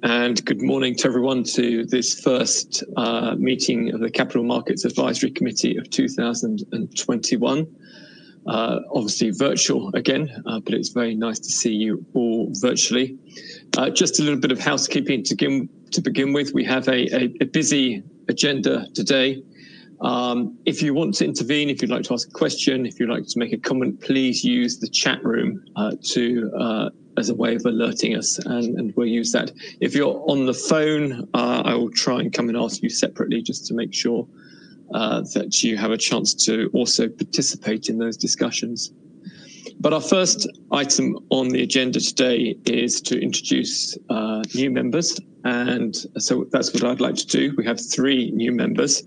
and good morning to everyone to this first meeting of the Capital Markets Advisory Committee of 2021. Obviously virtual again, but it's very nice to see you all virtually. Just a little bit of housekeeping to begin with. We have a busy agenda today. If you want to intervene, if you'd like to ask a question, if you'd like to make a comment, please use the chat room as a way of alerting us, and we'll use that. If you're on the phone, I will try and come and ask you separately just to make sure that you have a chance to also participate in those discussions. But our first item on the agenda today is to introduce new members, and so that's what I'd like to do. We have 3 new members,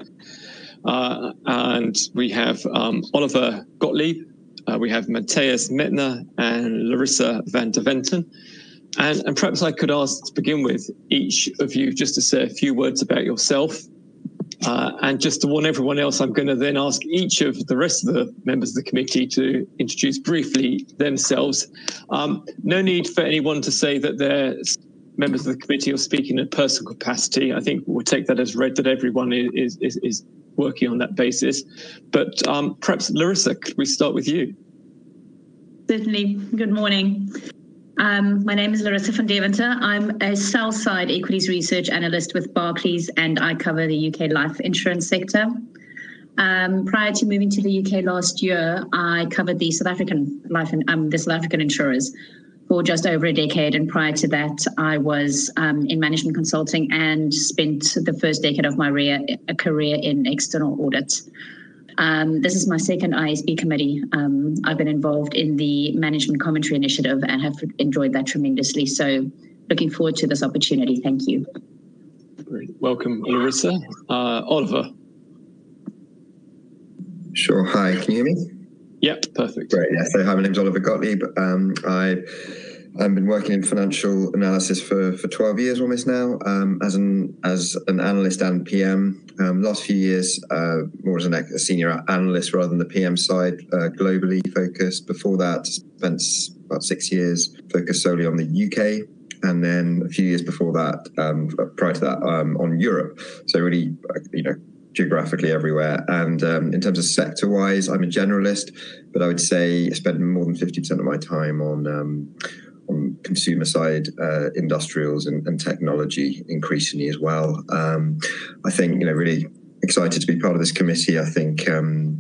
and we have Oliver Gottlieb, we have Matthias Mettner and Larissa van der Venten. And perhaps I could ask to begin with each of you just to say a few words about yourself. And just to warn everyone else, I'm going to then ask each of the rest of the members of the committee to introduce briefly themselves. No need for anyone to say that they're members of the committee or speaking in a personal capacity. I think we'll take that as read that everyone is working on that basis. But perhaps, Larissa, could we start with you? Certainly. Good morning. My name is Larissa van Deventer. I'm a sell-side equities research analyst with Barclays, and I cover the UK life insurance sector. Prior to moving to the UK last year, I covered the South African insurers for just over a decade, and prior to that, I was in management consulting and spent the first decade of my career in external audit. This is my second ISB committee. I've been involved in the Management Commentary Initiative and have enjoyed that tremendously. So looking forward to this opportunity. Thank you. Great. Welcome, Larissa. Oliver. Sure. Hi, can you hear me? Yep, perfect. Great. Yeah. So hi, my name's Oliver Gottlieb. I've been working in financial analysis for 12 years almost now, as an analyst and PM. Last few years, more as a senior analyst rather than the PM side, globally focused. Before that, spent about 6 years focused solely on the UK, and then a few years before that, prior to that, on Europe. So really, geographically everywhere. And in terms of sector-wise, I'm a generalist, but I would say I spend more than 50% of my time on consumer side, industrials and technology increasingly as well. I think, really excited to be part of this committee. I think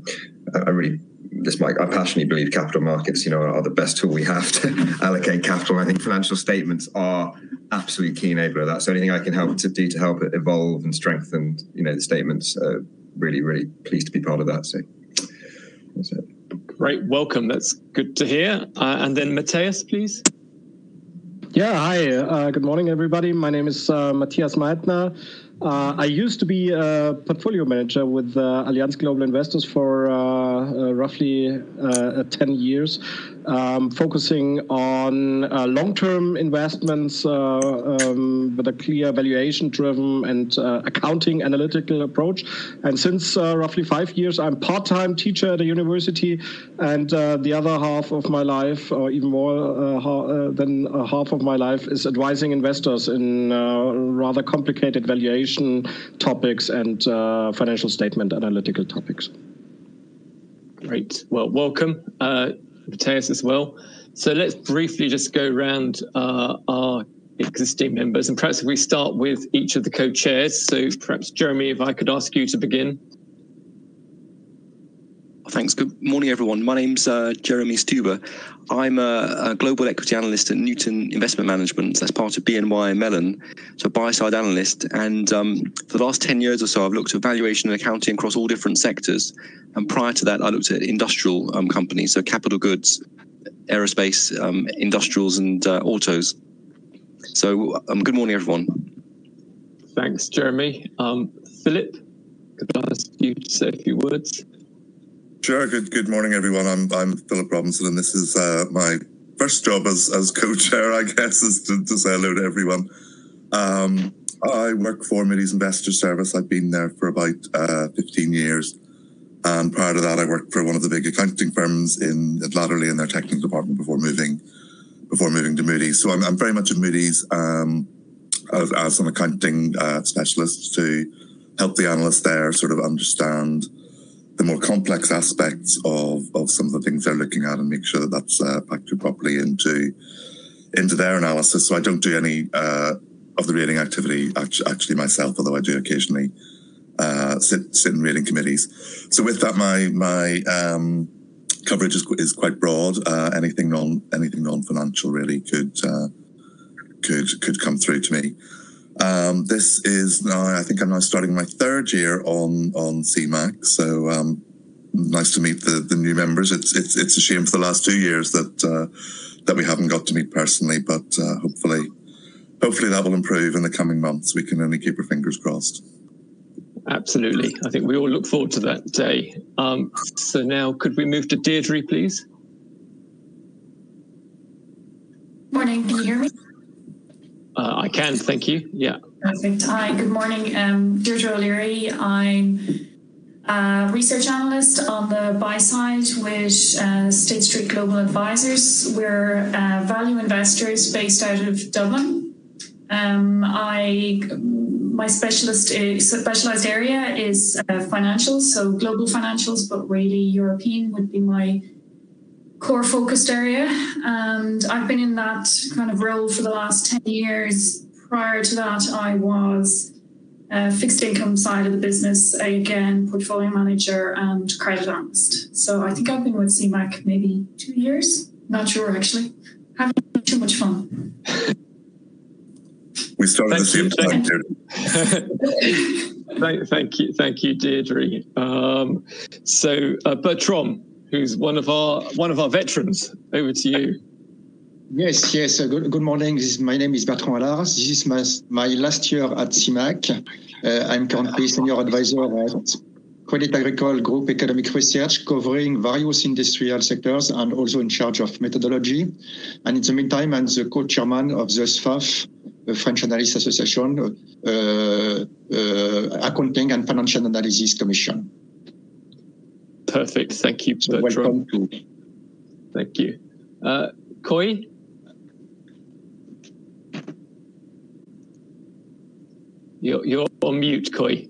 I passionately believe capital markets, are the best tool we have to allocate capital. I think financial statements are absolutely key enabler of that. So anything I can help it evolve and strengthen, the statements, really, really pleased to be part of that. So that's it. Great, welcome. That's good to hear. And then Matthias, please. Yeah, hi. Good morning, everybody. My name is Matthias Mettner. I used to be a portfolio manager with Allianz Global Investors for roughly 10 years, focusing on long-term investments with a clear valuation-driven and accounting analytical approach. And since roughly 5 years, I'm part-time teacher at a university, and the other half of my life, or even more than half of my life, is advising investors in rather complicated valuation topics and financial statement analytical topics. Great. Well, welcome, Matthias, as well. So let's briefly just go around our existing members, and perhaps if we start with each of the co-chairs. So perhaps, Jeremy, if I could ask you to begin. Thanks. Good morning, everyone. My name's Jeremy Stuber. I'm a global equity analyst at Newton Investment Management. That's part of BNY Mellon, so buy-side analyst. And for the last 10 years or so, I've looked at valuation and accounting across all different sectors. And prior to that, I looked at industrial companies, so capital goods, aerospace, industrials, and autos. So good morning, everyone. Thanks, Jeremy. Philip, could I ask you to say a few words? Sure. Good morning, everyone. I'm Philip Robinson, and this is my first job as co-chair, I guess, is to say hello to everyone. I work for Moody's Investor Service. I've been there for about 15 years. And prior to that, I worked for one of the big accounting firms latterly in their technical department before moving to Moody's. So I'm very much a Moody's as an accounting specialist to help the analysts there sort of understand the more complex aspects of some of the things they're looking at and make sure that that's factored properly into their analysis. So I don't do any of the rating activity actually myself, although I do occasionally sit in rating committees. So with that, my coverage is quite broad. Anything non-financial really could come through to me. This is now, I think I'm now starting my third year on CMAC. So nice to meet the new members. It's a shame for the last 2 years that we haven't got to meet personally, but hopefully that will improve in the coming months. We can only keep our fingers crossed. Absolutely. I think we all look forward to that day. So now could we move to Deirdre, please? Morning, can you hear me? I can, thank you. Yeah. Perfect. Hi, good morning. Deirdre O'Leary. I'm a research analyst on the buy side with State Street Global Advisors. We're value investors based out of Dublin. My specialized area is financials, so global financials, but really European would be my core focused area. And I've been in that kind of role for the last 10 years. Prior to that, I was fixed income side of the business, again, portfolio manager and credit analyst. So I think I've been with CMAC maybe 2 years. Not sure, actually. Having too much fun. We started the same time, Deirdre. Thank you, Deirdre. So Bertrand, who's one of our veterans, over to you. Yes. Good morning. My name is Bertrand Allard. This is my last year at CMAC. I'm currently senior advisor at Crédit Agricole Group Economic Research, covering various industrial sectors and also in charge of methodology. And in the meantime, I'm the co-chairman of the SFAF, the French Analysts Association, Accounting and Financial Analysis Commission. Perfect. Thank you, So Bertrand. welcome to. Thank you. Koi? You're on mute, Koi.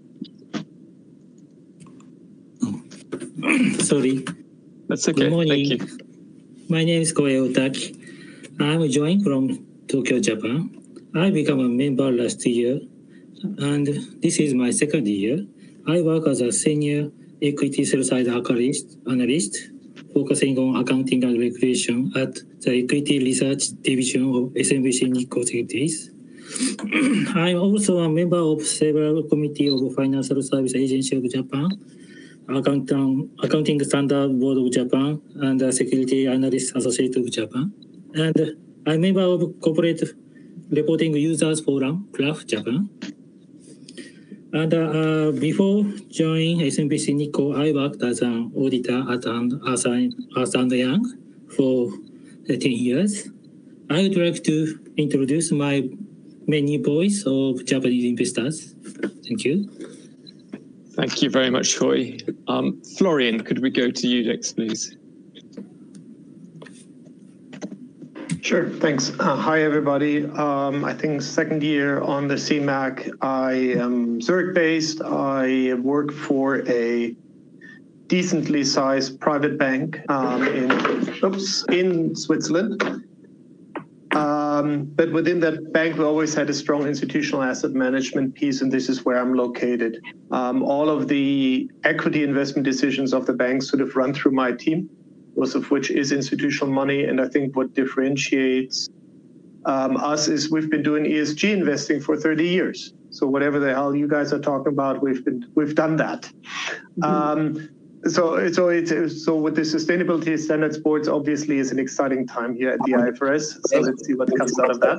Sorry. That's okay. Good morning. Thank you. My name is Koei Otaki. I'm joined from Tokyo, Japan. I became a member last year, and this is my second year. I work as a senior equity sell-side analyst, focusing on accounting and regulation at the Equity Research Division of SMBC Nikko Securities. I'm also a member of several committees of Financial Service Agency of Japan, Accounting Standard Board of Japan, and the Security Analyst Associate of Japan. And I'm a member of Corporate Reporting Users Forum, CRAF Japan. And before joining SMBC Nikko, I worked as an auditor at Ernst & Young for 10 years. I would like to introduce my many voice of Japanese investors. Thank you. Thank you very much, Koi. Florian, could we go to you next, please? Sure, thanks. Hi, everybody. I think second year on the CMAC. I am Zurich-based. I work for a decently sized private bank in Switzerland. But within that bank, we always had a strong institutional asset management piece, and this is where I'm located. All of the equity investment decisions of the bank sort of run through my team, most of which is institutional money. And I think what differentiates us is we've been doing ESG investing for 30 years. So whatever the hell you guys are talking about, we've done that. So with the Sustainability Standards Boards, obviously, is an exciting time here at the IFRS. So let's see what comes out of that.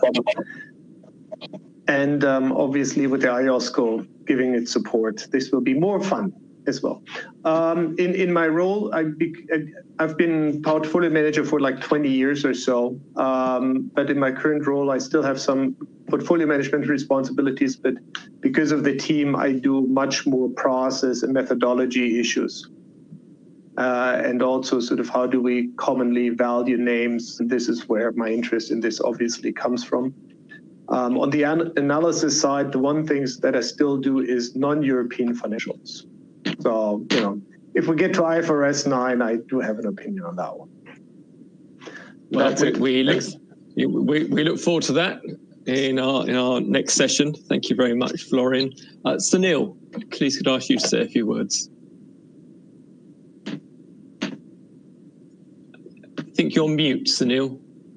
And obviously, with the IOSCO giving it support, this will be more fun as well. In my role, I've been portfolio manager for like 20 years or so. But in my current role, I still have some portfolio management responsibilities. But because of the team, I do much more process and methodology issues. And also sort of how do we commonly value names. And this is where my interest in this obviously comes from. On the analysis side, the one things that I still do is non-European financials. So, if we get to IFRS 9, I do have an opinion on that one. Well, we look forward to that in our next session. Thank you very much, Florian. Sunil, please could I ask you to say a few words? I think you're mute, Sunil.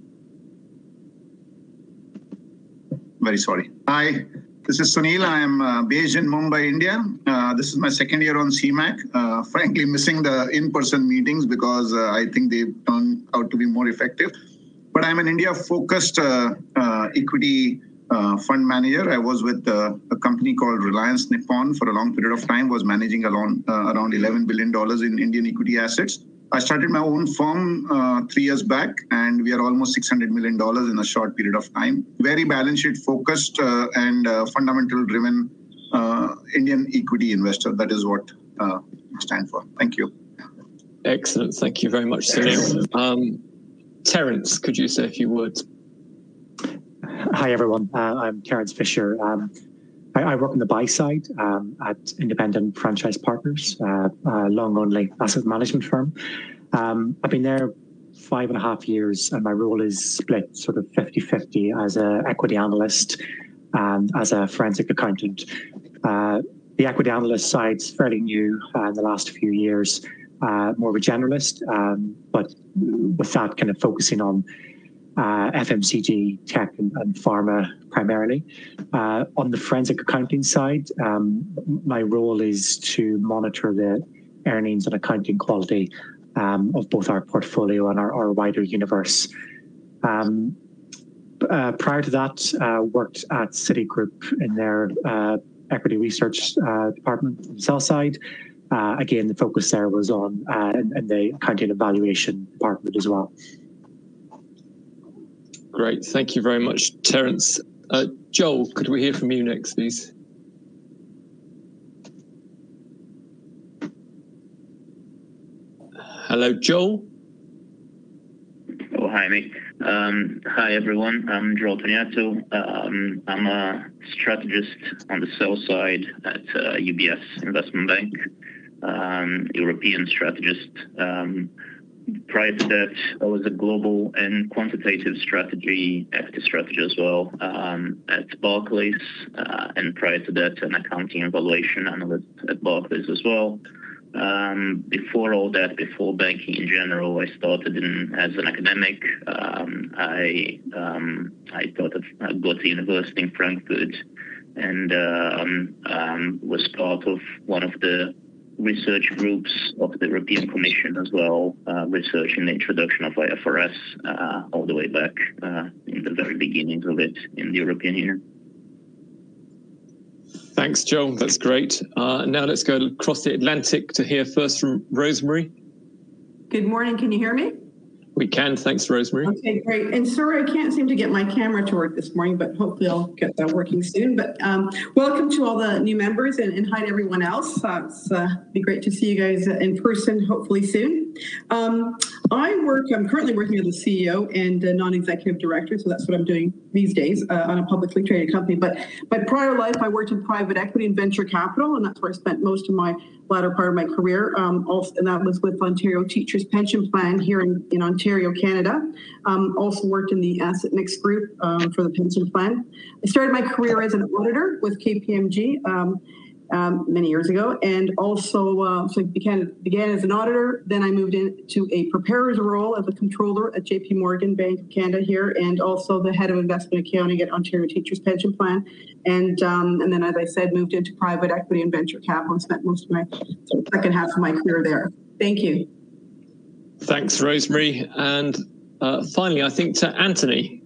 Very sorry. Hi, this is Sunil. I am based in Mumbai, India. This is my second year on CMAC. Frankly, missing the in-person meetings because I think they turned out to be more effective. But I'm an India-focused equity fund manager. I was with a company called Reliance Nippon for a long period of time, was managing around $11 billion in Indian equity assets. I started my own firm 3 years back, and we are almost $600 million in a short period of time. Very balance sheet focused and fundamental driven Indian equity investor. That is what I stand for. Thank you. Excellent. Thank you very much, Sunil. Terence, could you say a few words? Hi, everyone. I'm Terence Fisher. I work on the buy side at Independent Franchise Partners, a long-only asset management firm. I've been there 5.5 years, and my role is split sort of 50-50 as an equity analyst and as a forensic accountant. The equity analyst side's fairly new in the last few years, more of a generalist, but with that kind of focusing on FMCG, tech, and pharma primarily. On the forensic accounting side, my role is to monitor the earnings and accounting quality of both our portfolio and our wider universe. Prior to that, worked at Citigroup in their equity research department on the sell side. Again, the focus there was on and the accounting and valuation department as well. Great. Thank you very much, Terence. Joel, could we hear from you next, please? Hello, Joel. Oh, hi, mate. Hi, everyone. I'm Joel Toniato. I'm a strategist on the sell side at UBS Investment Bank, European strategist. Prior to that, I was a global and quantitative strategy, active strategy as well, at Barclays. And prior to that, an accounting and valuation analyst at Barclays as well. Before all that, before banking in general, I started as an academic. I taught at Goethe University in Frankfurt, and was part of one of the research groups of the European Commission as well, researching the introduction of IFRS all the way back in the very beginnings of it in the European Union. Thanks, Joel. That's great. Now let's go across the Atlantic to hear first from Rosemary. Good morning. Can you hear me? We can. Thanks, Rosemary. Okay, great. And sorry, I can't seem to get my camera to work this morning, but hopefully I'll get that working soon. But welcome to all the new members and hi to everyone else. It's be great to see you guys in person, hopefully soon. I'm currently working as a CEO and a non-executive director, so that's what I'm doing these days on a publicly traded company. But my prior life, I worked in private equity and venture capital, and that's where I spent most of my latter part of my career. And that was with Ontario Teachers Pension Plan here in Ontario, Canada. Also worked in the asset mix group for the pension plan. I started my career as an auditor with KPMG many years ago, and also so I began as an auditor. Then I moved into a preparer's role as a controller at JP Morgan Bank of Canada here, and also the head of investment accounting at Ontario Teachers Pension Plan. And then, as I said, moved into private equity and venture capital and spent most of my second half of my career there. Thank you. Thanks, Rosemary. And finally, I think to Anthony.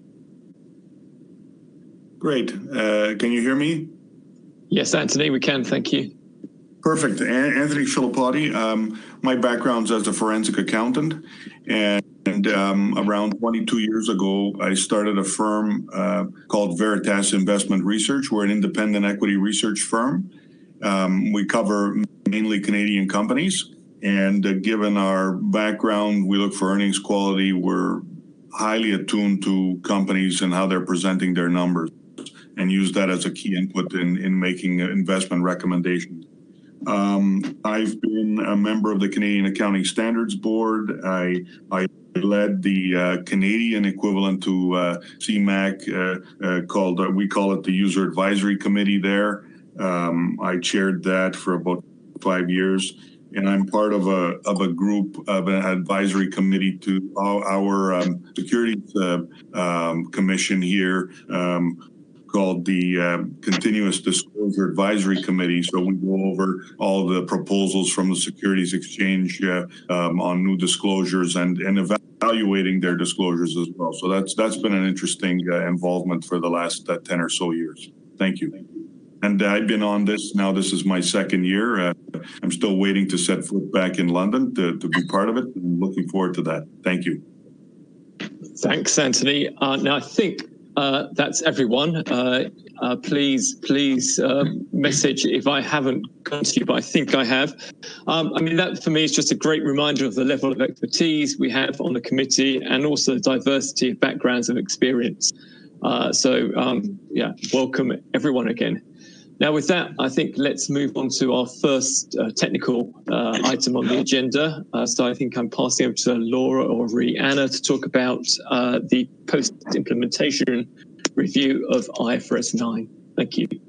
Great. Can you hear me? Yes, Anthony, we can. Thank you. Perfect. Anthony Filippotti. My background's as a forensic accountant, and around 22 years ago, I started a firm called Veritas Investment Research. We're an independent equity research firm. We cover mainly Canadian companies, and given our background, we look for earnings quality. We're highly attuned to companies and how they're presenting their numbers. and use that as a key input in making investment recommendations. I've been a member of the Canadian Accounting Standards Board. I led the Canadian equivalent to CMAC called, we call it the User Advisory Committee there. I chaired that for about 5 years, and I'm part of a group of an advisory committee to our securities commission here, called the Continuous Disclosure Advisory Committee. So we go over all the proposals from the Securities Exchange on new disclosures and evaluating their disclosures as well. So that's been an interesting involvement for the last 10 or so years. Thank you. And I've been on this, now this is my second year. I'm still waiting to set foot back in London to be part of it. I'm looking forward to that. Thank you. Thanks, Anthony. Now, I think that's everyone. Please message if I haven't gone to you, but I think I have. I mean, that for me is just a great reminder of the level of expertise we have on the committee and also the diversity of backgrounds and experience. Yeah, welcome everyone again. Now, with that, I think let's move on to our first technical item on the agenda. So I think I'm passing over to Laura or Rhianna to talk about the post-implementation review of IFRS 9. Thank you.